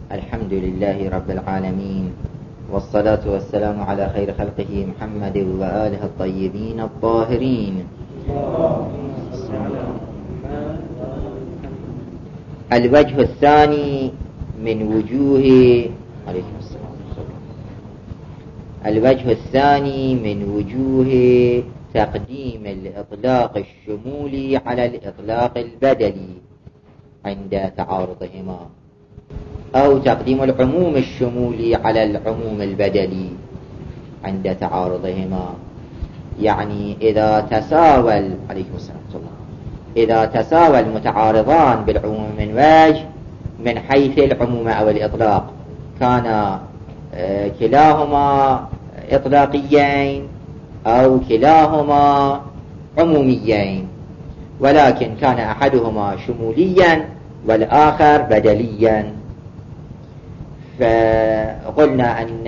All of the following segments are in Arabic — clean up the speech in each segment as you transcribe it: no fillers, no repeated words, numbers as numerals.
الحمد لله رب العالمين، والصلاة والسلام على خير خلقه محمد وآله الطيبين الطاهرين. الوجه الثاني من وجوه الوجه الثاني من وجوه تقديم الإطلاق الشمولي على الإطلاق البدلي عند تعارضهما، أو تقديم العموم الشمولي على العموم البدلي عند تعارضهما. يعني إذا تساوى المتعارضان بالعموم من وجه من حيث العموم أو الإطلاق، كان كلاهما إطلاقيين أو كلاهما عموميين، ولكن كان أحدهما شموليا والآخر بدليا. فقلنا أن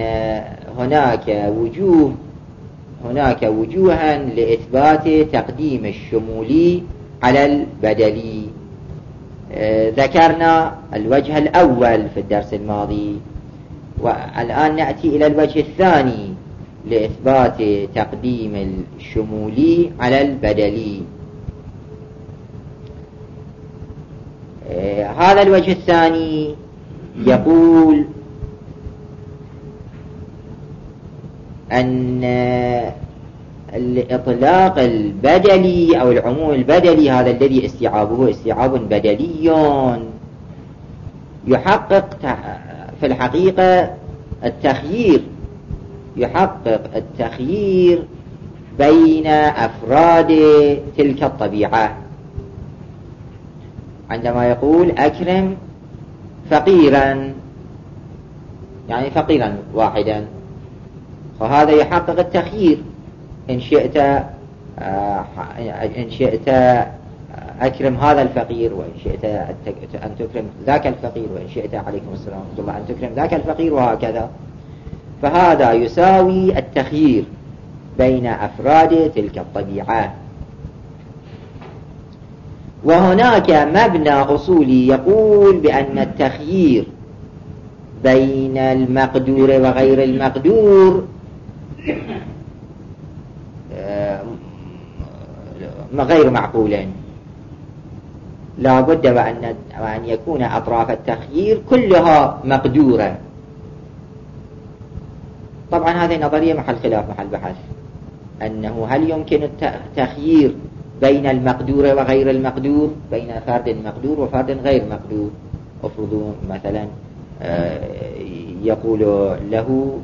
هناك وجوها لإثبات تقديم الشمولي على البدلي. ذكرنا الوجه الأول في الدرس الماضي، والآن نأتي إلى الوجه الثاني لإثبات تقديم الشمولي على البدلي. هذا الوجه الثاني يقول أن الإطلاق البدلي أو العموم البدلي هذا الذي استيعابه استيعاب بدلي يحقق في الحقيقة التخيير بين أفراد تلك الطبيعة. عندما يقول أكرم فقيرا، يعني فقيرا واحدا، فهذا يحقق التخيير. إن شئت أكرم هذا الفقير، وإن شئت أن تكرم ذاك الفقير، وإن شئت عليكم السلام ورحمة الله أن تكرم ذاك الفقير، وهكذا. فهذا يساوي التخيير بين أفراد تلك الطبيعة. وهناك مبنى أصولي يقول بأن التخيير بين المقدور وغير المقدور غير معقول، لا بد وأن يكون أطراف التخيير كلها مقدورة. طبعا هذه نظرية محل خلاف، محل بحث، أنه هل يمكن التخيير بين المقدور وغير المقدور، بين فرد مقدور وفرد غير مقدور. افرضوا مثلا يقول له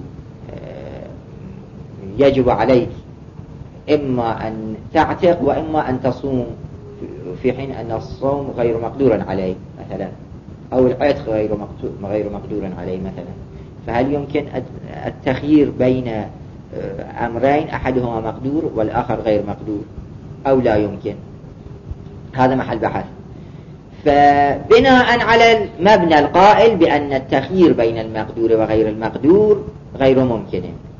يجب عليك إما أن تعتق وإما أن تصوم، في حين أن الصوم غير مقدور عليه مثلا، أو العتق غير مقدور عليه مثلا. فهل يمكن التخيير بين أمرين أحدهما مقدور والآخر غير مقدور أو لا يمكن؟ هذا محل بحث. فبناء على المبنى القائل بأن التخيير بين المقدور وغير المقدور غير ممكن،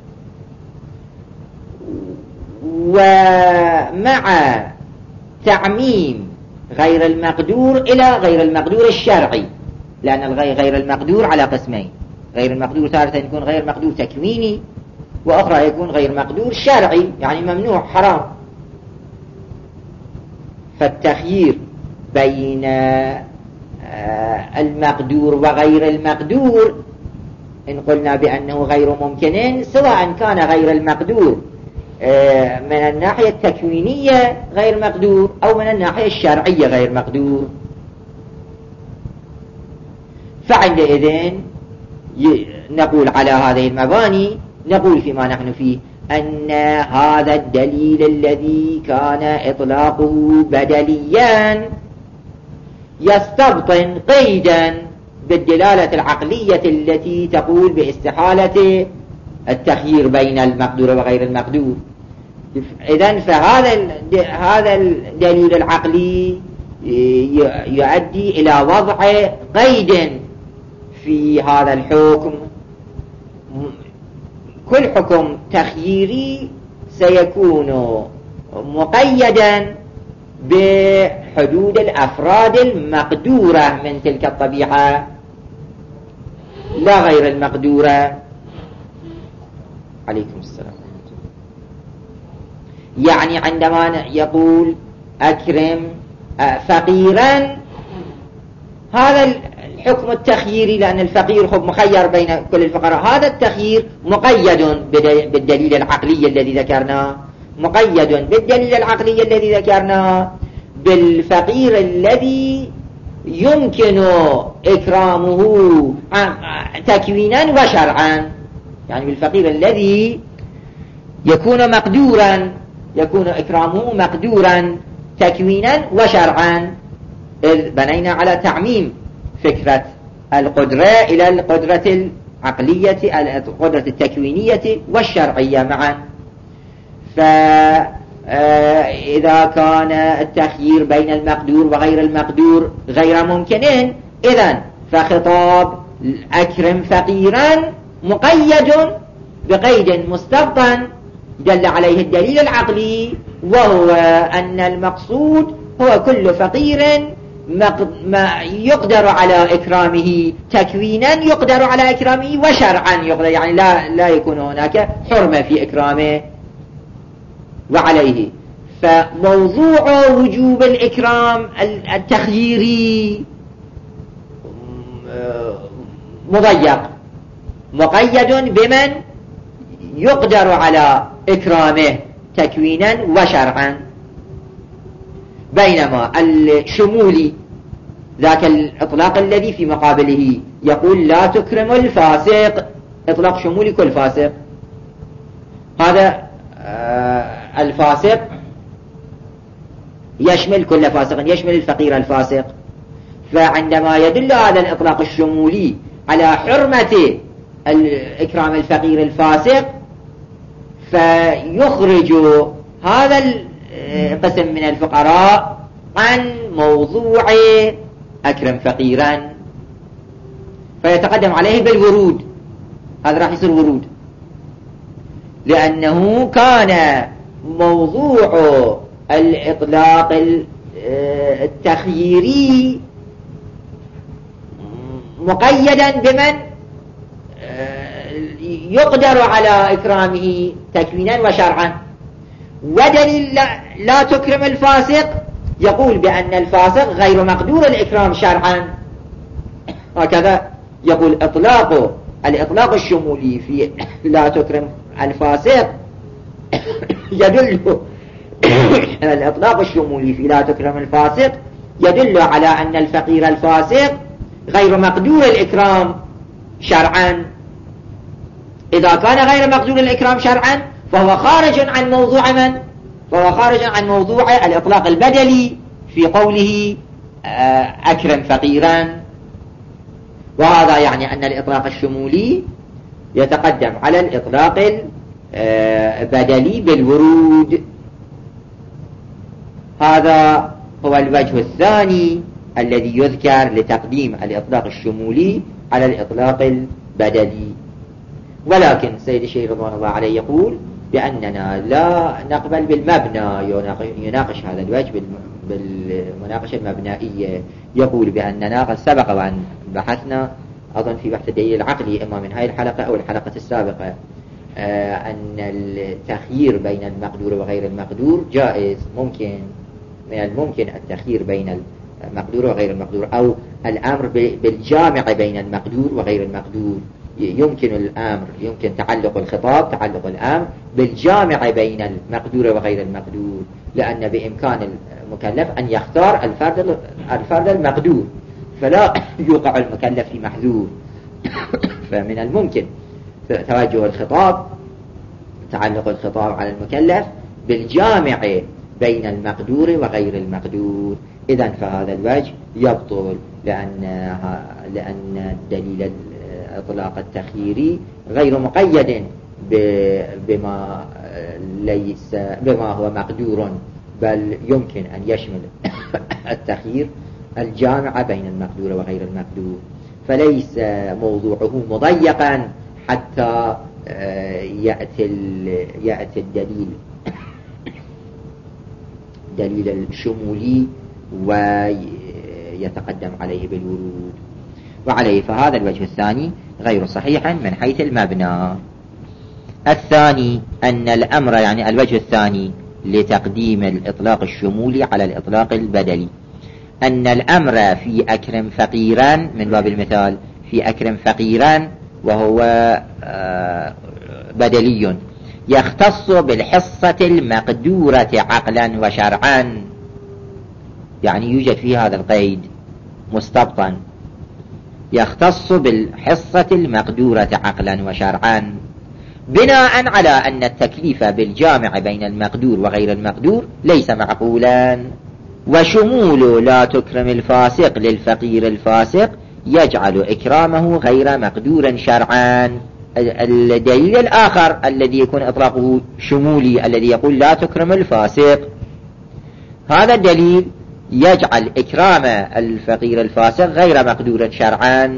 ومع تعميم غير المقدور إلى غير المقدور الشرعي، لأن غير المقدور على قسمين: غير المقدور تارة يكون غير مقدور تكويني، وأخرى يكون غير مقدور شرعي، يعني ممنوع حرام. فالتخيير بين المقدور وغير المقدور إن قلنا بأنه غير ممكن، سواء كان غير المقدور من الناحية التكوينية غير مقدور أو من الناحية الشرعية غير مقدور. فعندئذ نقول على هذه المباني، نقول فيما نحن فيه أن هذا الدليل الذي كان إطلاقه بدليا يستبطن قيدا بالدلالة العقلية التي تقول باستحالة التخيير بين المقدور وغير المقدور. إذن فهذا الدليل العقلي يؤدي إلى وضع قيد في هذا الحكم. كل حكم تخييري سيكون مقيدا بحدود الأفراد المقدورة من تلك الطبيعة. لا غير المقدورة. عليكم السلام. يعني عندما يقول أكرم فقيرا، هذا الحكم التخييري، لأن الفقير خب مخير بين كل الفقراء، هذا التخيير مقيد بالدليل العقلي الذي ذكرناه، مقيد بالدليل العقلي الذي ذكرناه بالفقير الذي يمكن إكرامه تكوينا وشرعا، يعني بالفقير الذي يكون مقدورا، يكون إكرامه مقدورا تكوينا وشرعا، إذ بنينا على تعميم فكرة القدرة إلى القدرة العقلية، القدرة التكوينية والشرعية معا. فإذا كان التخيير بين المقدور وغير المقدور غير ممكن، إذن فخطاب أكرم فقيرا مقيد بقيد مستبطن دل عليه الدليل العقلي، وهو أن المقصود هو كل فقير ما يقدر على إكرامه تكوينا، يقدر على إكرامه وشرعا يقدر، يعني لا يكون هناك حرمة في إكرامه وعليه. فموضوع وجوب الإكرام التخييري مضيق، مقيد بمن يقدر على إكرامه تكوينا وشرعا، بينما الشمولي ذاك الإطلاق الذي في مقابله يقول لا تكرم الفاسق، إطلاق شمولي كل فاسق، هذا الفاسق يشمل كل فاسق، يشمل الفقير الفاسق. فعندما يدل هذا الإطلاق الشمولي على حرمة إكرام الفقير الفاسق، فيخرج هذا القسم من الفقراء عن موضوع أكرم فقيرا، فيتقدم عليه بالورود، هذا راح يصير ورود، لأنه كان موضوع الإطلاق التخييري مقيدا بمن يقدر على إكرامه تكوينا وشرعا، ودليل لا تكرم الفاسق يقول بأن الفاسق غير مقدور الإكرام شرعا. هكذا يقول الإطلاق الشمولي في لا تكرم الفاسق يدل الإطلاق الشمولي في لا تكرم الفاسق يدل على أن الفقير الفاسق غير مقدور الإكرام شرعا. إذا كان غير مقدور الإكرام شرعا فهو خارج عن موضوع من؟ فهو خارج عن موضوع الإطلاق البدلي في قوله أكرم فقيرا. وهذا يعني أن الإطلاق الشمولي يتقدم على الإطلاق البدلي بالورود. هذا هو الوجه الثاني الذي يذكر لتقديم الإطلاق الشمولي على الإطلاق البدلي. ولكن سيد الشيخ رضوان الله عليه يقول بأننا لا نقبل بالمبنى، يناقش هذا الوجه بالمناقشة المبنائية. يقول بأننا قد سبق وأن بحثنا أظن في بحث الدليل العقلي إما من هذه الحلقة أو الحلقة السابقة أن التخيير بين المقدور وغير المقدور جائز، ممكن من الممكن التخيير بين المقدور وغير المقدور، أو الأمر بالجامع بين المقدور وغير المقدور. يمكن الأمر، يمكن تعلق الخطاب، تعلق الأمر بالجامع بين المقدور وغير المقدور، لأن بإمكان المكلف أن يختار الفرد المقدور، فلا يوقع المكلف في محذور. فمن الممكن توجه الخطاب، تعلق الخطاب على المكلف بالجامع بين المقدور وغير المقدور. إذن فهذا الوجه يبطل، لأن دليل الإطلاق التخييري غير مقيد بما هو مقدور، بل يمكن أن يشمل التخيير الجامع بين المقدور وغير المقدور، فليس موضوعه مضيقا حتى يأتي دليل الشمولي ويتقدم عليه بالورود. وعليه فهذا الوجه الثاني غير صحيح من حيث المبنى. الثاني أن الأمر يعني الوجه الثاني لتقديم الإطلاق الشمولي على الإطلاق البدلي أن الأمر في أكرم فقيرا من باب المثال في أكرم فقيرا وهو بدلي يختص بالحصة المقدورة عقلا وشرعا، يعني يوجد في هذا القيد مستبطن يختص بالحصة المقدورة عقلا وشرعا بناء على أن التكليف بالجامع بين المقدور وغير المقدور ليس معقولا. وشمول لا تكرم الفاسق للفقير الفاسق يجعل إكرامه غير مقدورا شرعا. الدليل الآخر الذي يكون إطلاقه شمولي الذي يقول لا تكرم الفاسق، هذا الدليل يجعل إكرام الفقير الفاسق غير مقدورا شرعا،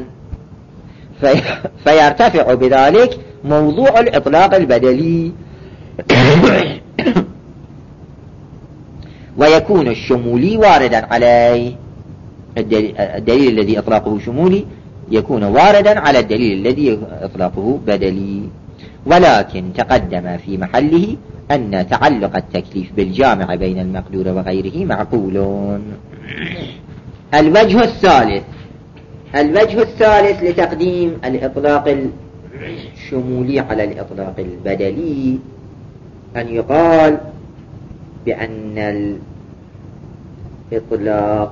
فيرتفع بذلك موضوع الإطلاق البدلي ويكون الشمولي واردا عليه. الدليل الذي إطلاقه شمولي يكون واردا على الدليل الذي إطلاقه بدلي. ولكن تقدم في محله أن تعلق التكليف بالجامع بين المقدور وغيره معقول. الوجه الثالث لتقديم الإطلاق الشمولي على الإطلاق البدلي أن يقال بأن الإطلاق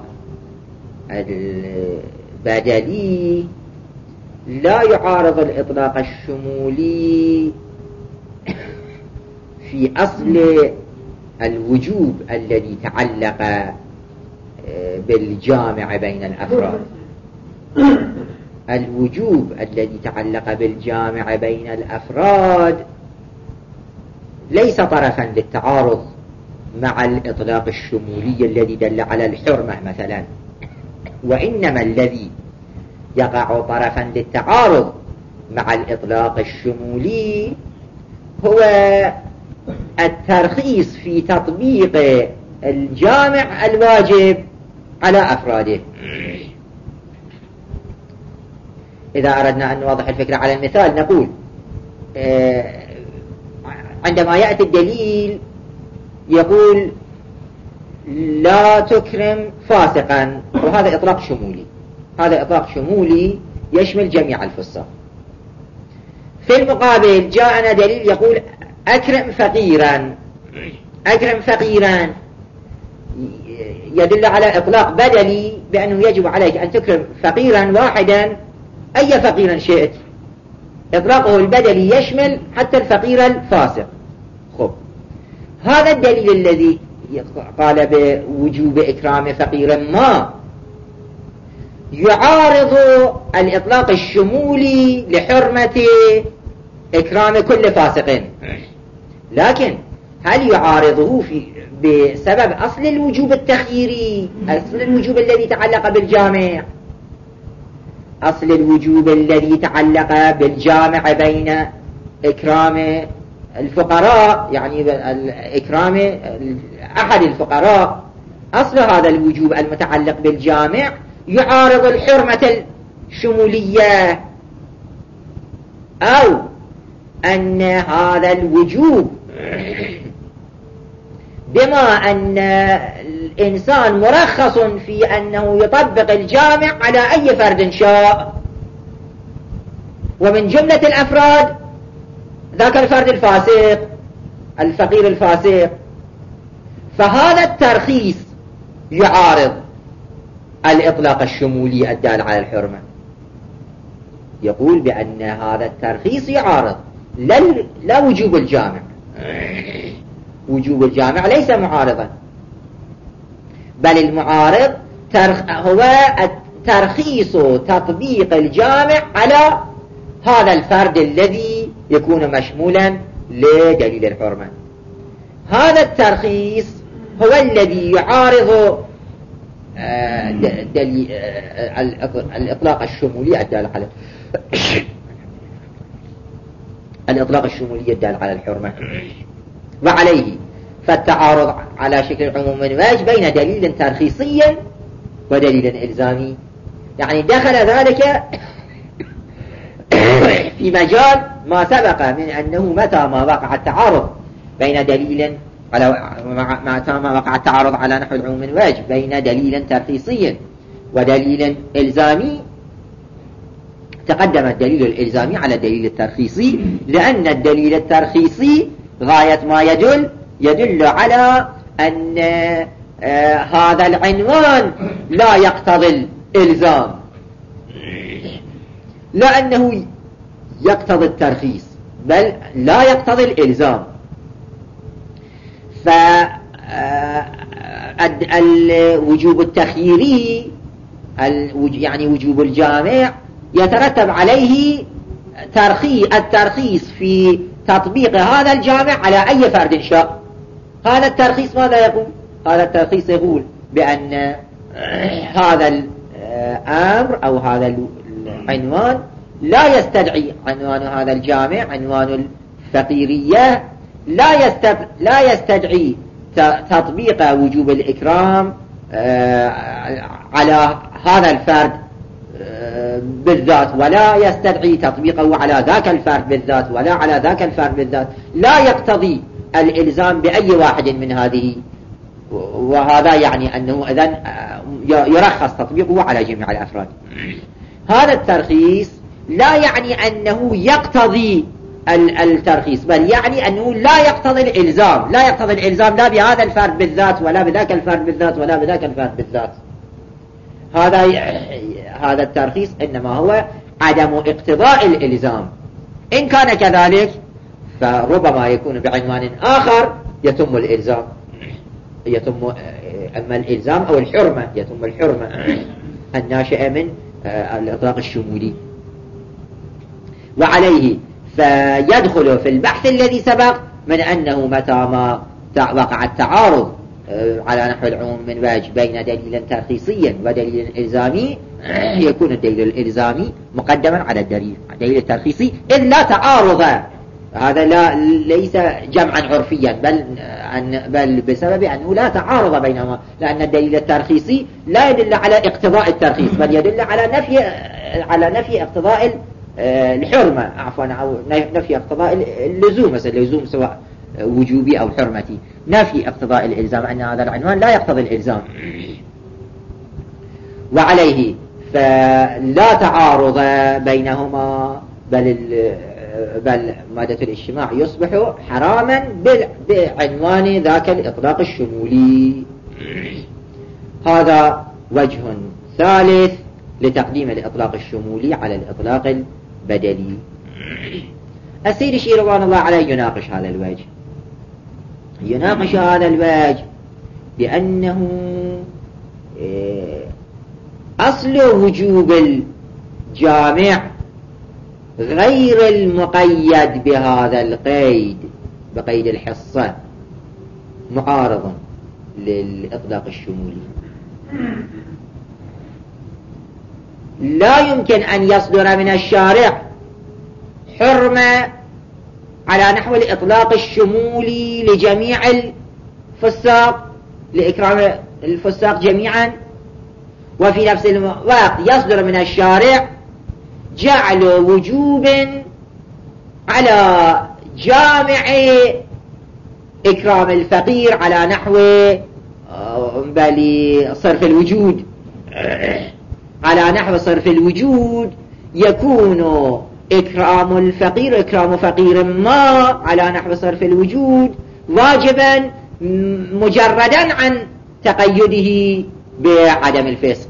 البدلي لا يعارض الإطلاق الشمولي في أصل الوجوب الذي تعلق بالجامع بين الأفراد. الوجوب الذي تعلق بالجامع بين الأفراد ليس طرفا للتعارض مع الإطلاق الشمولي الذي دل على الحرمة مثلا، وإنما الذي يقع طرفا للتعارض مع الإطلاق الشمولي هو الترخيص في تطبيق الجامع الواجب على أفراده. إذا أردنا أن نوضح الفكرة على المثال نقول عندما يأتي الدليل يقول لا تكرم فاسقا، وهذا إطلاق شمولي، هذا إطلاق شمولي يشمل جميع الفساق. في المقابل جاءنا دليل يقول أكرم فقيرا، أكرم فقيرا يدل على إطلاق بدلي بأنه يجب عليك أن تكرم فقيرا واحدا أي فقيرا شئت. إطلاقه البدلي يشمل حتى الفقير الفاسق. خب هذا الدليل الذي قال بوجوب إكرام فقير ما يعارض الإطلاق الشمولي لحرمة إكرام كل فاسق، لكن هل يعارضه بسبب أصل الوجوب التخييري، أصل الوجوب الذي تعلق بالجامع؟ أصل الوجوب الذي تعلق بالجامع بين إكرام الفقراء، يعني إكرام أحد الفقراء، أصل هذا الوجوب المتعلق بالجامع يعارض الحرمة الشمولية، أو أن هذا الوجوب بما أن الإنسان مرخص في أنه يطبق الجامع على أي فرد شاء، ومن جملة الأفراد ذاك الفرد الفاسق الفقير الفاسق، فهذا الترخيص يعارض الإطلاق الشمولي الدال على الحرمة. يقول بأن هذا الترخيص يعارض لا وجوب الجامع، وجوب الجامع ليس معارضا، بل المعارض هو ترخيص تطبيق الجامع على هذا الفرد الذي يكون مشمولا لدليل الحرمة. هذا الترخيص هو الذي يعارض الإطلاق الشمولي الدال على الإطلاق الشمولي الدال على الحرمة. وعليه فالتعارض على شكل عموم واج بين دليل ترخيصي ودليل إلزامي، يعني دخل ذلك في مجال ما سبق من أنه متى ما وقع التعارض بين دليل متى ما وقع التعارض على نحو العموم من وجه بين دليل ترخيصي ودليل إلزامي، تقدم الدليل الإلزامي على الدليل الترخيصي، لأن الدليل الترخيصي غاية ما يدل على أن هذا العنوان لا يقتضي الإلزام، لأنه يقتضي الترخيص بل لا يقتضي الإلزام. فالوجوب التخييري يعني وجوب الجامع يترتب عليه الترخيص في تطبيق هذا الجامع على أي فرد شاء. هذا الترخيص ماذا يقول؟ هذا الترخيص يقول بأن هذا الأمر أو هذا العنوان لا يستدعي عنوان هذا الجامع عنوان الفقيرية لا يستدعي تطبيق وجوب الإكرام على هذا الفرد بالذات، ولا يستدعي تطبيقه على ذاك الفرد بالذات ولا على ذاك الفرد بالذات، لا يقتضي الإلزام بأي واحد من هذه. وهذا يعني أنه إذن يرخص تطبيقه على جميع الأفراد. هذا الترخيص لا يعني أنه يقتضي الترخيص، بل يعني أنه لا يقتضي الإلزام، لا يقتضي الإلزام لا بهذا الفرد بالذات ولا بذاك الفرد بالذات ولا بذاك الفرد بالذات. هذا الترخيص إنما هو عدم اقتضاء الإلزام. إن كان كذلك فربما يكون بعنوان آخر يتم الإلزام، أما الإلزام أو الحرمة يتم الحرمة الناشئة من الإطلاق الشمولي. وعليه فيدخل في البحث الذي سبق من أنه متى ما وقع التعارض على نحو العموم من وجه بين دليل ترخيصي ودليل إلزامي، يكون الدليل الإلزامي مقدما على الدليل الترخيصي، إذ لا تعارض. هذا ليس جمعا عرفيا بل بسبب أنه لا تعارض بينهما، لأن الدليل الترخيصي لا يدل على اقتضاء الترخيص بل يدل على نفي اقتضاء الحرمة، عفوا، أو نفي اقتضاء اللزوم، مثلا اللزوم سواء وجوبي أو حرمتي، نفي اقتضاء الإلزام أن هذا العنوان لا يقتضي الإلزام. وعليه فلا تعارض بينهما بل مادة الاجتماع يصبح حراما بعنوان ذاك الإطلاق الشمولي. هذا وجه ثالث لتقديم الإطلاق الشمولي على الإطلاق البدلي. السيد الشيخ رضوان الله عليه يناقش هذا الوجه بأنه أصل وجوب الجامع غير المقيد بهذا القيد بقيد الحصة معارض للإطلاق الشمولي. لا يمكن أن يصدر من الشارع حرمة على نحو الإطلاق الشمولي لجميع الفساق لإكرام الفساق جميعا، وفي نفس الوقت يصدر من الشارع جعل وجوب على جامع إكرام الفقير على نحو صرف الوجود، على نحو صرف الوجود يكون إكرام الفقير إكرام فقير ما على نحو صرف الوجود واجبا مجردا عن تقيده بعدم الفسق.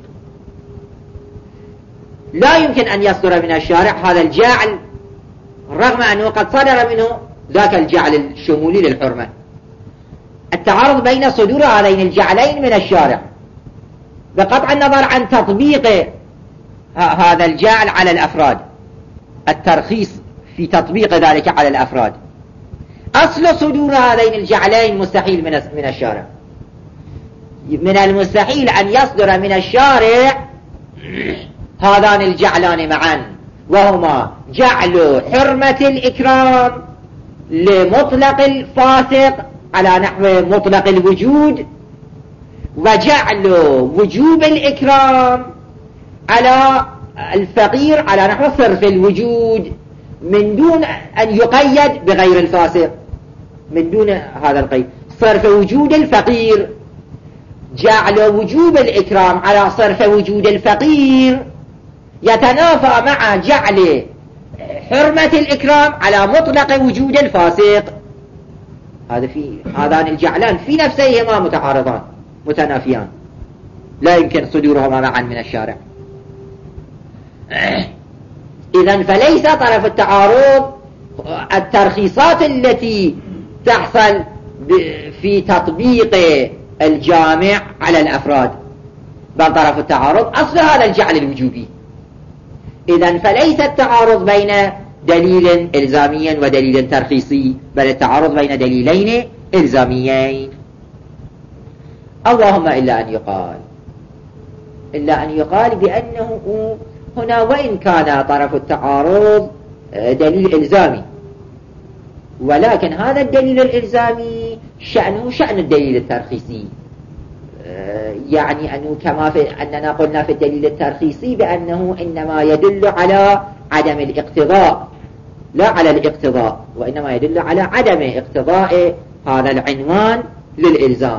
لا يمكن أن يصدر من الشارع هذا الجعل رغم أنه قد صدر منه ذاك الجعل الشمولي للحرمة. التعارض بين صدور هذين الجعلين من الشارع بقطع النظر عن تطبيق هذا الجعل على الأفراد، الترخيص في تطبيق ذلك على الأفراد. أصل صدور هذين الجعلين مستحيل من الشارع. من المستحيل أن يصدر من الشارع هذان الجعلان معا، وهما جعل حرمة الإكرام لمطلق الفاسق على نحو مطلق الوجود، وجعل وجوب الإكرام على الفقير على نحو صرف الوجود. من دون أن يقيد بغير الفاسق، من دون هذا القيد. صرف وجود الفقير، جعل وجوب الإكرام على صرف وجود الفقير يتنافى مع جعل حرمة الإكرام على مطلق وجود الفاسق. هذان الجعلان في نفسيهما متعارضان متنافيان، لا يمكن صدورهما معا من الشارع. إذن فليس طرف التعارض الترخيصات التي تحصل في تطبيق الجامع على الأفراد، بل طرف التعارض أصل هذا الجعل الوجوبي. إذن فليس التعارض بين دليل إلزامي ودليل ترخيصي، بل التعارض بين دليلين إلزاميين. اللهم إلا أن يقال بأنه هنا وإن كان طرف التعارض دليل إلزامي، ولكن هذا الدليل الإلزامي شأنه شأن الدليل الترخيصي. يعني أنه كما أننا قلنا في الدليل الترخيصي بأنه إنما يدل على عدم الاقتضاء لا على الاقتضاء، وإنما يدل على عدم اقتضاء هذا العنوان للإلزام.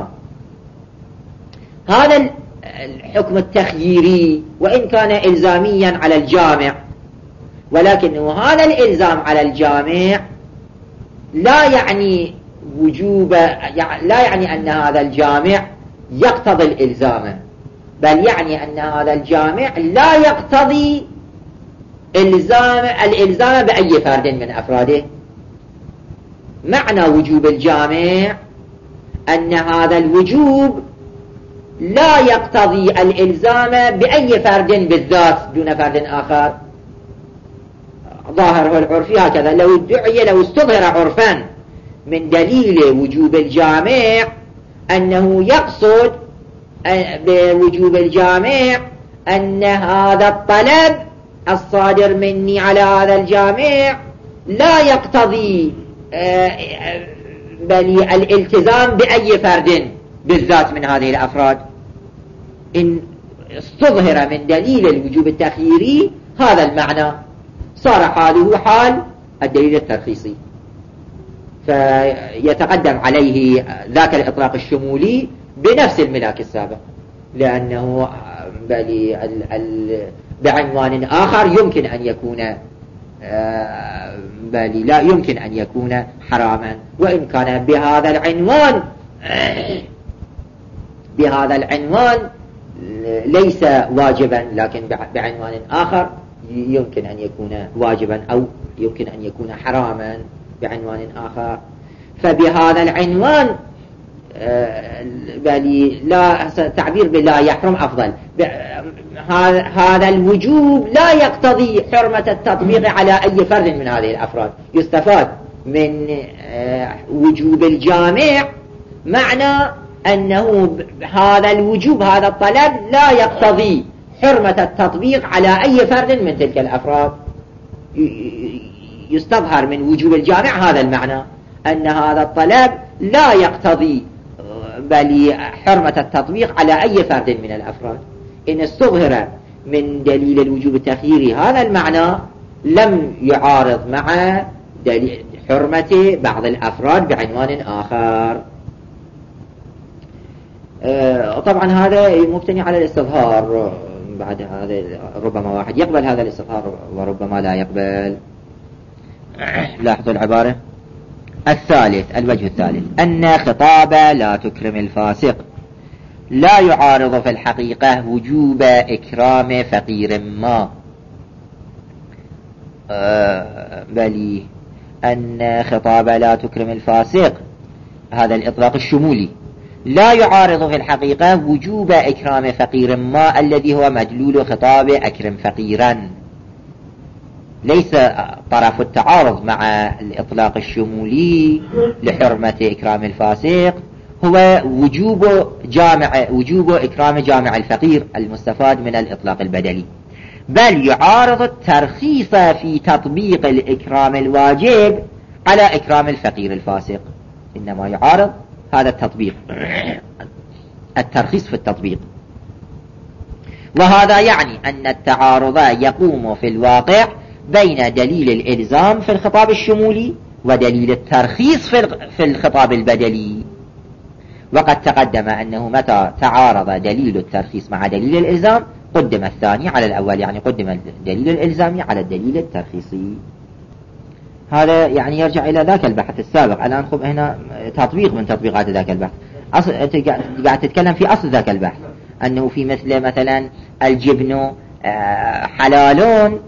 هذا الحكم التخييري وإن كان إلزاميا على الجامع، ولكنه هذا الإلزام على الجامع لا يعني أن هذا الجامع يقتضي الإلزام، بل يعني أن هذا الجامع لا يقتضي الإلزام بأي فرد من أفراده. معنى وجوب الجامع أن هذا الوجوب لا يقتضي الإلزام بأي فرد بالذات دون فرد آخر. ظاهره العرفي هكذا، لو استظهر عرفا من دليل وجوب الجامع أنه يقصد بوجوب الجامع أن هذا الطلب الصادر مني على هذا الجامع لا يقتضي بل الالتزام بأي فرد بالذات من هذه الأفراد. إن استظهر من دليل الوجوب التخييري هذا المعنى صار حاله حال الدليل الترخيصي، فيتقدم عليه ذاك الإطلاق الشمولي بنفس الملاك السابق، لأنه بعنوان آخر يمكن أن يكون لا يمكن أن يكون حراما، وإن كان بهذا العنوان ليس واجبا، لكن بعنوان آخر يمكن أن يكون واجبا أو يمكن أن يكون حراما بعنوان آخر. فبهذا العنوان لا تعبير بالله يحرم أفضل. هذا الوجوب لا يقتضي حرمة التطبيق على أي فرد من هذه الأفراد. يستفاد من وجوب الجامع معنى أنه هذا الوجوب هذا الطلب لا يقتضي حرمة التطبيق على أي فرد من تلك الأفراد. يستظهر من وجوب الجامع هذا المعنى، أن هذا الطلب لا يقتضي بل حرمة التطبيق على أي فرد من الأفراد. إن استظهر من دليل الوجوب التخييري هذا المعنى لم يعارض مع حرمة بعض الأفراد بعنوان آخر. طبعا هذا مبتني على الاستظهار. بعد هذا ربما واحد يقبل هذا الاستظهار وربما لا يقبل. لاحظوا العبارة. الوجه الثالث أن خطاب لا تكرم الفاسق لا يعارض في الحقيقة وجوب إكرام فقير ما، بل أن خطاب لا تكرم الفاسق هذا الإطلاق الشمولي لا يعارض في الحقيقة وجوب إكرام فقير ما الذي هو مدلول خطاب أكرم فقيرا. ليس طرف التعارض مع الإطلاق الشمولي لحرمة إكرام الفاسق هو وجوب إكرام جامع الفقير المستفاد من الإطلاق البدلي، بل يعارض الترخيص في تطبيق الإكرام الواجب على إكرام الفقير الفاسق. إنما يعارض هذا التطبيق، الترخيص في التطبيق. وهذا يعني أن التعارض يقوم في الواقع بين دليل الإلزام في الخطاب الشمولي ودليل الترخيص في الخطاب البدلي. وقد تقدم أنه متى تعارض دليل الترخيص مع دليل الإلزام قدم الثاني على الأول، يعني قدم الدليل الإلزامي على الدليل الترخيصي. هذا يعني يرجع إلى ذاك البحث السابق. الآن خب هنا تطبيق من تطبيقات ذاك البحث. قاعد تتكلم في أصل ذاك البحث، أنه في مثلا الجبن حلال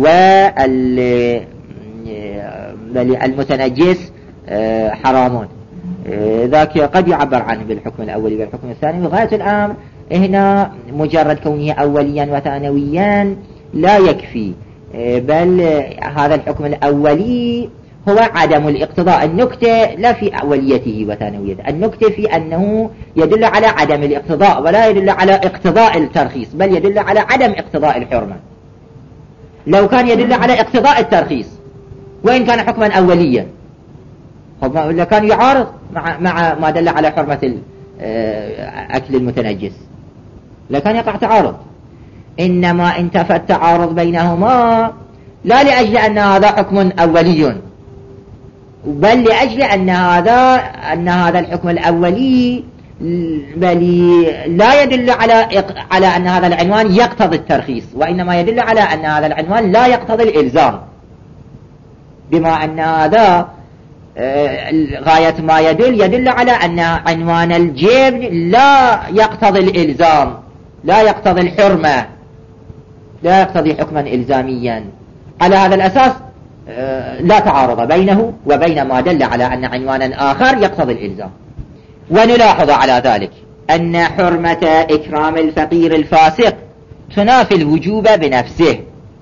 والمتنجس حرام. ذاك قد يعبر عنه بالحكم الأولي والحكم الثاني. وغاية الأمر هنا مجرد كونه أوليا وثانويا لا يكفي، بل هذا الحكم الأولي هو عدم الاقتضاء. النكتة لا في أوليته وثانويته، النكتة في أنه يدل على عدم الاقتضاء ولا يدل على اقتضاء الترخيص، بل يدل على عدم اقتضاء الحرمة. لو كان يدل على اقتضاء الترخيص وإن كان حكما أوليا لكان يعارض مع ما دل على حرمة أكل المتنجس، لكان يقع تعارض. إنما انتفى التعارض بينهما لا لأجل أن هذا حكم أولي، بل لأجل أن هذا الحكم الأولي بل لا يدل على أن هذا العنوان يقتضي الترخيص، وإنما يدل على أن هذا العنوان لا يقتضي الإلزام، بما أن هذا غاية ما يدل على أن عنوان الجبن لا يقتضي الإلزام، لا يقتضي الحرمة، لا يقتضي حكما إلزاميا. على هذا الأساس لا تعارض بينه وبين ما دل على أن عنوانا آخر يقتضي الإلزام. ونلاحظ على ذلك أن حرمة إكرام الفقير الفاسق تنافي الوجوب بنفسه.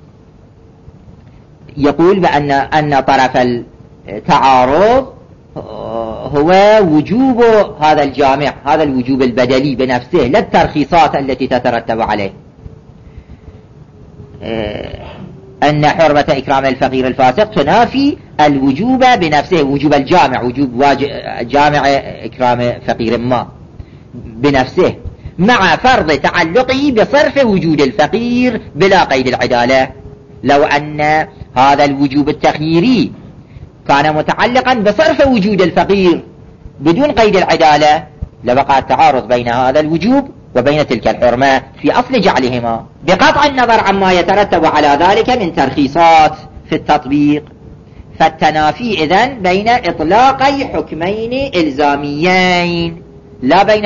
يقول بأن طرف التعارض هو وجوب هذا الجامع، هذا الوجوب البدلي بنفسه، لا الترخيصات التي تترتب عليه. أن حرمة إكرام الفقير الفاسق تنافي الوجوب بنفسه، وجوب الجامع، وجوب جامع إكرام فقير ما بنفسه، مع فرض تعلقه بصرف وجود الفقير بلا قيد العدالة. لو أن هذا الوجوب التخييري كان متعلقا بصرف وجود الفقير بدون قيد العدالة لبقى التعارض بين هذا الوجوب وبين تلك الحرمة في أصل جعلهما، بقطع النظر عما يترتب على ذلك من ترخيصات في التطبيق. فالتنافي إذن بين إطلاقي حكمين إلزاميين، لا بين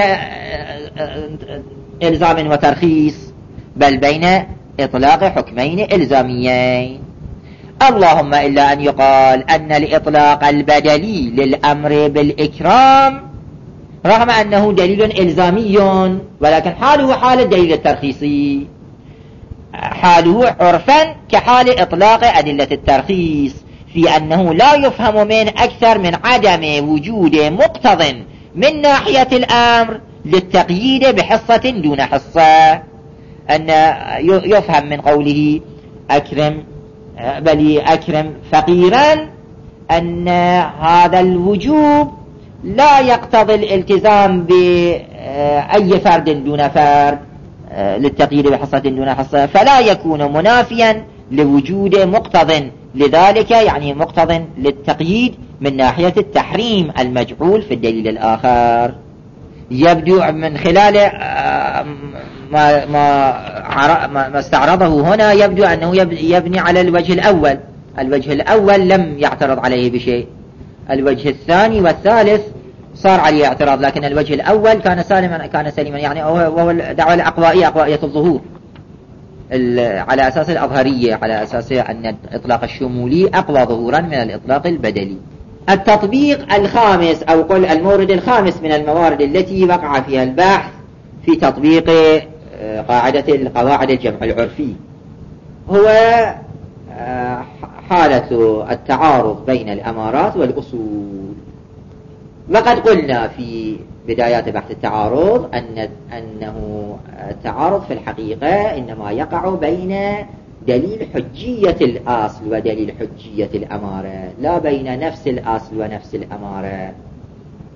إلزام وترخيص، بل بين إطلاق حكمين إلزاميين. اللهم إلا أن يقال أن الإطلاق البدلي للأمر بالإكرام رغم أنه دليل إلزامي، ولكن حاله حال الدليل الترخيصي، حاله عرفا كحال إطلاق أدلة الترخيص، في أنه لا يفهم من أكثر من عدم وجود مقتض من ناحية الأمر للتقييد بحصة دون حصة. أن يفهم من قوله أكرم بل أكرم فقيرا أن هذا الوجوب لا يقتضي الالتزام بأي فرد دون فرد للتقييد بحصة دون حصة، فلا يكون منافيا لوجود مقتض لذلك، يعني مقتض للتقييد من ناحية التحريم المجعول في الدليل الآخر. يبدو من خلال ما استعرضه هنا يبدو أنه يبني على الوجه الأول. الوجه الأول لم يعترض عليه بشيء، الوجه الثاني والثالث صار عليه اعتراض، لكن الوجه الأول كان سليما، يعني وهو الدعوة الأقوائية، أقوائية الظهور على أساس الأظهرية، على أساس أن الإطلاق الشمولي أقوى ظهورا من الإطلاق البدلي. التطبيق الخامس أو قل المورد الخامس من الموارد التي وقع فيها البحث في تطبيق قواعد الجمع العرفي هو حالة التعارض بين الأمارات والأصول. وقد قلنا في بدايات بحث التعارض أنه التعارض في الحقيقة إنما يقع بين دليل حجية الأصل ودليل حجية الأمارة، لا بين نفس الأصل ونفس الأمارة.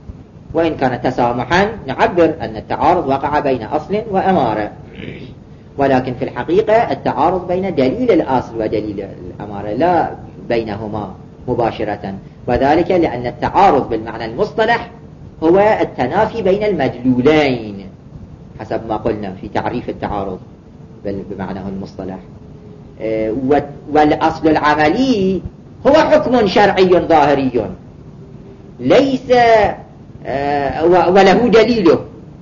وإن كان تسامحا نعبر أن التعارض وقع بين أصل وأمارة. ولكن في الحقيقة التعارض بين دليل الأصل ودليل الأمارة لا بينهما مباشرة، وذلك لأن التعارض بالمعنى المصطلح هو التنافي بين المدلولين حسب ما قلنا في تعريف التعارض بمعناه المصطلح. والأصل العملي هو حكم شرعي ظاهري ليس وله دليله،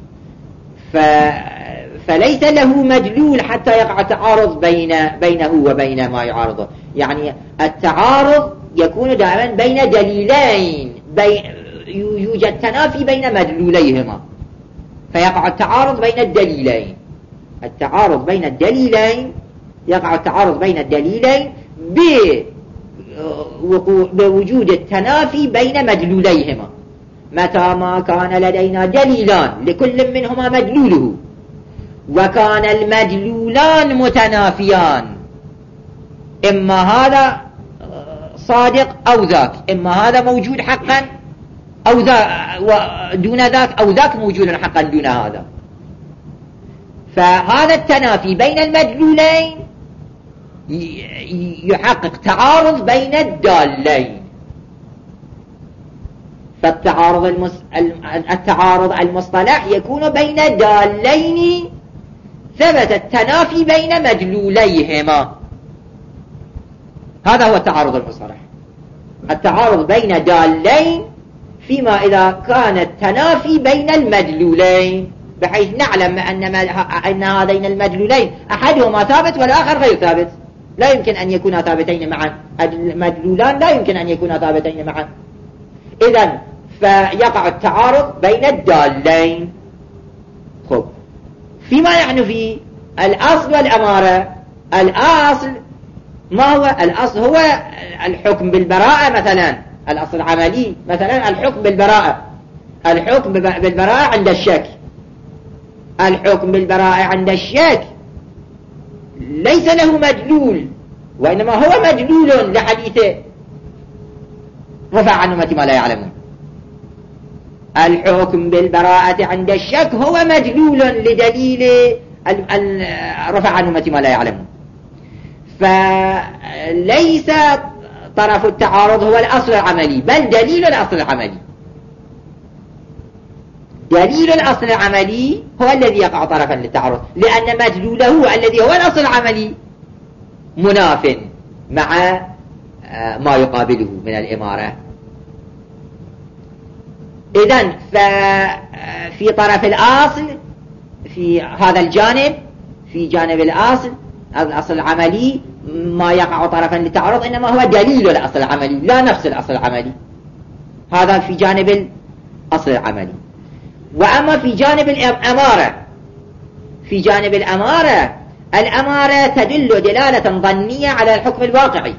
فليس له مدلول حتى يقع تعارض بينه وبين ما يعارضه. يعني التعارض يكون دائما بين دليلين، يوجد تنافي بين مدلوليهما فيقع التعارض بين الدليلين. التعارض بين الدليلين يقع التعارض بين الدليلين بوجود التنافي بين مدلوليهما. متى ما كان لدينا دليلان لكل منهما مدلوله وكان المدلولان متنافيان، إما هذا صادق أو ذاك، إما هذا موجود حقا أو دون ذاك، أو ذاك موجود حقا دون هذا، فهذا التنافي بين المدلولين يحقق تعارض بين الدالين. فالتعارض المصطلح يكون بين دالين ثبت التنافي بين مدلوليهما، هذا هو التعارض المصطلح. التعارض بين دالين فيما إذا كان التنافي بين المدلولين، بحيث نعلم أن هذين المدلولين أحدهما ثابت والآخر غير ثابت، لا يمكن أن يكونا ثابتين معا، المدلولان لا يمكن أن يكونا ثابتين معا. إذن فيقع التعارض بين الدالين. خب، فيما يعني في الأصل والأمارة، الأصل ما هو؟ الأصل هو الحكم بالبراءة مثلا، الأصل العملي مثلا الحكم بالبراءة، الحكم بالبراءة عند الشك. الحكم بالبراءة عند الشك ليس له مدلول، وإنما هو مدلول لحديث رفع عن أمتي ما لا يعلمون. الحكم بالبراءة عند الشك هو مدلول لدليل رفع عن أمتي ما لا يعلمون. فليس طرف التعارض هو الأصل العملي، بل دليل الأصل العملي. دليل الأصل العملي هو الذي يقع طرفا للتعارض، لأن مدلوله الذي هو الأصل العملي مناف مع ما يقابله من الإمارة. إذن ففي طرف الأصل في هذا الجانب، في جانب الأصل العملي، ما يقع طرفا للتعارض إنما هو دليل الأصل العملي لا نفس الأصل العملي. هذا في جانب الأصل العملي. وأما في جانب الأمارة، في جانب الأمارة، الأمارة تدل دلالة ظنية على الحكم الواقعي،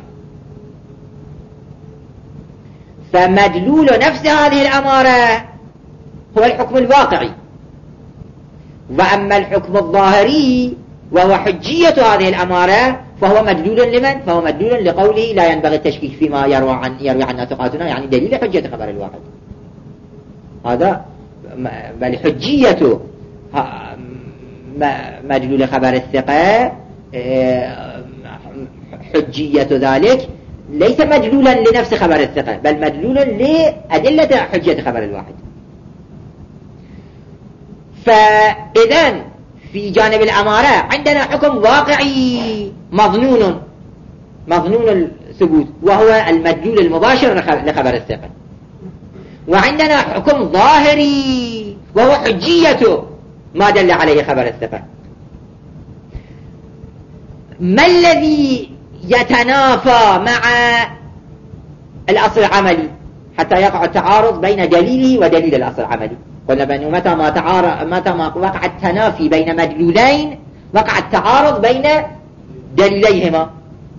فمدلول نفس هذه الأمارة هو الحكم الواقعي. وأما الحكم الظاهري وهو حجية هذه الأمارة فهو مدلول لمن؟ فهو مدلول لقوله لا ينبغي التشكيك فيما يروي عن ناطقاتنا، يعني دليل حجية خبر الواحد. هذا بل حجية مدلول خبر الثقة، حجية ذلك ليس مدلولا لنفس خبر الثقة، بل مدلول لأدلة حجية خبر الواحد. فإذن في جانب الأمارة عندنا حكم واقعي مظنون الثبوت وهو المدلول المباشر لخبر الثقة، وعندنا حكم ظاهري وهو حجية ما دل عليه خبر الثقة. ما الذي يتنافى مع الأصل العملي حتى يقع التعارض بين دليله ودليل الأصل العملي؟ قلنا بأنه متى ما وقع التنافي بين مدلولين وقع التعارض بين دليليهما.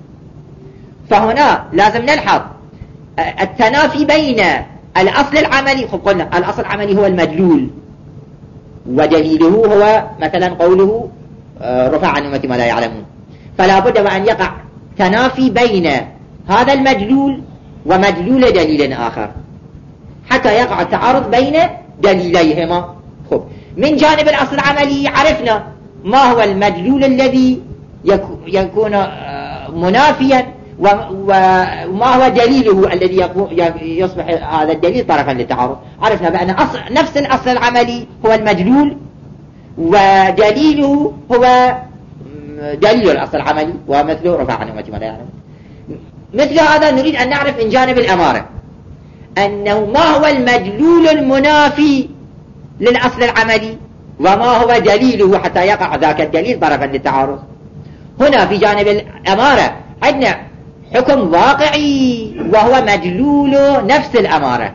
فهنا لازم نلحظ التنافي بين الأصل العملي. قلنا الأصل العملي هو المدلول، ودليله هو مثلا قوله رفع عن أمتي ما لا يعلمون. فلا بد وأن يقع تنافي بين هذا المدلول ومدلول دليل آخر حتى يقع التعارض بين دليليهما. من جانب الأصل العملي عرفنا ما هو المدلول الذي يكون منافيا، وما هو دليله الذي يصبح هذا الدليل طرفا للتعارض. عرفنا بأن نفس الأصل العملي هو المدلول، ودليله هو دليل الأصل العملي، ومثله رفع عن أمتي ما لا يعلم. مثل هذا نريد أن نعرف من جانب الأمارة أنه ما هو المدلول المنافي للأصل العملي، وما هو دليله حتى يقع ذاك الدليل طرفا للتعارض. هنا في جانب الأمارة عندنا حكم واقعي وهو مدلول نفس الأمارة،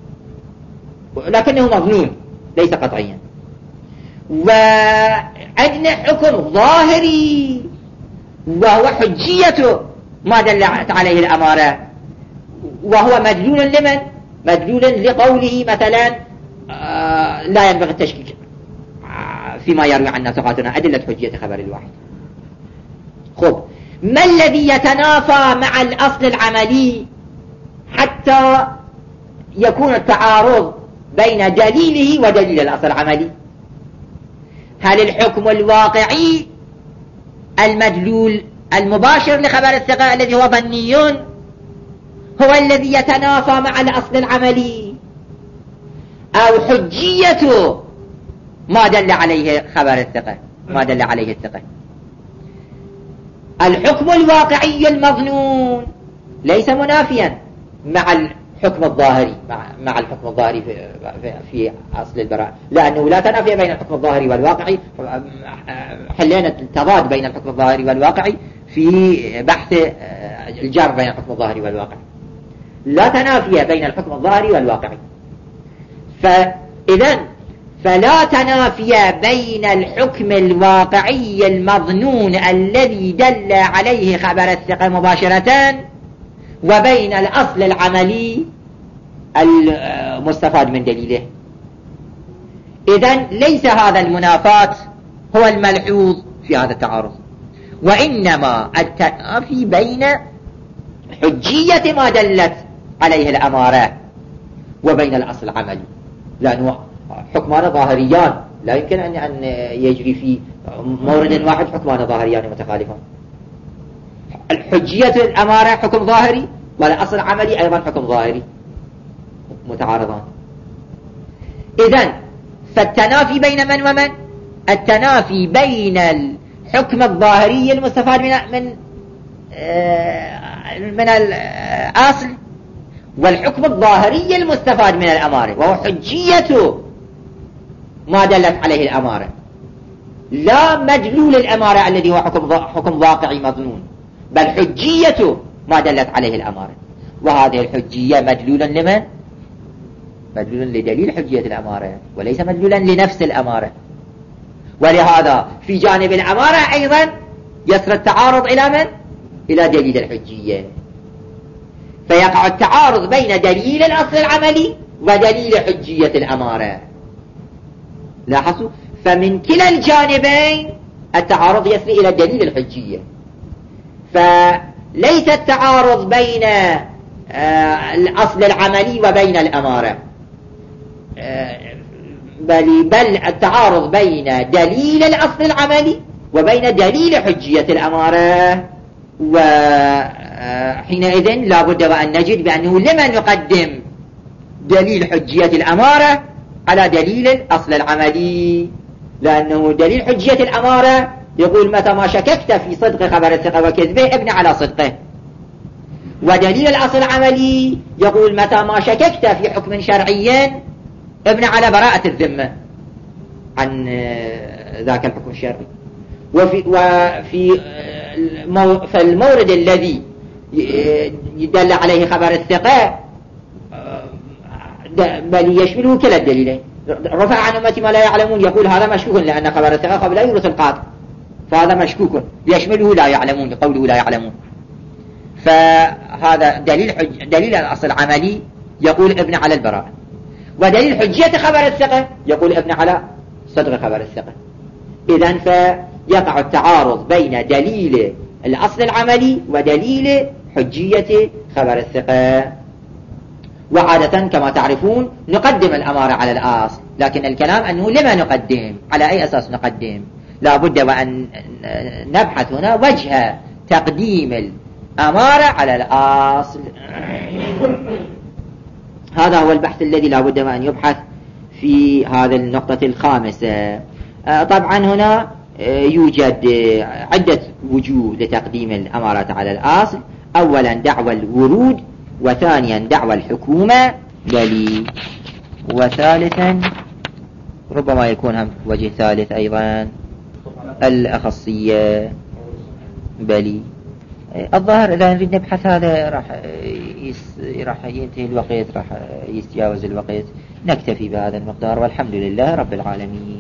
لكنه مظنون ليس قطعيا. وعندنا حكم ظاهري وهو حجية ما دلت عليه الأمارة، وهو مدلول لمن؟ مدلول لقوله مثلا لا ينبغي التشكيك فيما يروي عنا ثقاتنا أدلة حجية خبر الواحد. خب، ما الذي يتنافى مع الأصل العملي حتى يكون التعارض بين دليله ودليل الأصل العملي؟ هل الحكم الواقعي المدلول المباشر لخبر الثقة الذي هو ظنيون هو الذي يتنافى مع الأصل العملي، أو حجية ما دل عليه خبر الثقة، ما دل عليه الثقة؟ الحكم الواقعي المظنون ليس منافيا مع الحكم الظاهري، مع الحكم الظاهري في أصل البراءة، لأنه لا تنافي بين الحكم الظاهري والواقعي. حلينا التضاد بين الحكم الظاهري والواقعي في بحث الجمع بين الحكم الظاهري والواقعي، لا تنافي بين الحكم الظاهري والواقعي. فإذن فلا تنافي بين الحكم الواقعي المظنون الذي دل عليه خبر الثقة مباشرة وبين الأصل العملي المستفاد من دليله. إذن ليس هذا المنافات هو الملحوظ في هذا التعارض، وإنما التنافي بين حجية ما دلت عليه الأمارة وبين الأصل العملي، لأنه حكمان ظاهريان لا يمكن أن يجري في مورد واحد حكمان ظاهريان متخالفان. الحجية الأمارة حكم ظاهري، والأصل العملي أيضا حكم ظاهري، متعارضان. إذن فالتنافي بين من ومن؟ التنافي بين الحكم الظاهري المستفاد من الأصل والحكم الظاهري المستفاد من الأمارة، وهو حجية ما دلت عليه الأمارة، لا مدلول الأمارة الذي هو حكم واقعي مظنون، بل حجية ما دلت عليه الأمارة. وهذه الحجية مدلولا لمن؟ مدلولا لدليل حجية الأمارة، وليس مدلولا لنفس الأمارة. ولهذا في جانب الأمارة أيضا يصل التعارض إلى من؟ إلى دليل الحجية، فيقع التعارض بين دليل الأصل العملي ودليل حجية الأمارة. لاحظوا، فمن كلا الجانبين التعارض يصل إلى دليل الحجية، فليس التعارض بين الأصل العملي وبين الأمارة، بل التعارض بين دليل الأصل العملي وبين دليل حجية الأمارة. وحينئذ لا بد وأن نجد بأنه لمن نقدم دليل حجية الأمارة على دليل الأصل العملي، لأنه دليل حجية الأمارة يقول متى ما شككت في صدق خبر الثقة وكذبه ابني على صدقه، ودليل الأصل العملي يقول متى ما شككت في حكم شرعي ابني على براءة الذمة عن ذاك الحكم الشرعي. فالمورد الذي يدل عليه خبر الثقة بل يشمله كلا الدليلين. رفع عن أمتي ما لا يعلمون يقول هذا مشكوك، لأن خبر الثقة قبل لا يورث القاطع، فهذا مشكوك يشمله لا يعلمون لقوله لا يعلمون. فهذا دليل الأصل العملي يقول ابن على البراءة، ودليل حجية خبر الثقة يقول ابن على صدق خبر الثقة. إذن فيقع التعارض بين دليل الأصل العملي ودليل حجية خبر الثقة. وعادة كما تعرفون نقدم الأمارة على الأصل، لكن الكلام أنه لما نقدم، على أي أساس نقدم؟ لا بد وأن نبحث هنا وجه تقديم الأمارة على الأصل. هذا هو البحث الذي لا بد وأن يبحث في هذه النقطة الخامسة. طبعا هنا يوجد عدة وجوه لتقديم الأمارات على الأصل. أولا دعوى الورود، وثانيا دعوى الحكومة بلي، وثالثا ربما يكون هم وجه ثالث أيضا الأخصية بلي. الظاهر إذا نريد نبحث هذا راح ينتهي الوقت، راح يتجاوز الوقت. نكتفي بهذا المقدار، والحمد لله رب العالمين.